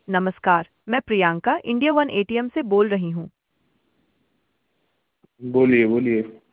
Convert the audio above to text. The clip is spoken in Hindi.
नमस्कार, मैं प्रियंका इंडिया वन एटीएम से बोल रही हूँ। बोलिए बोलिए।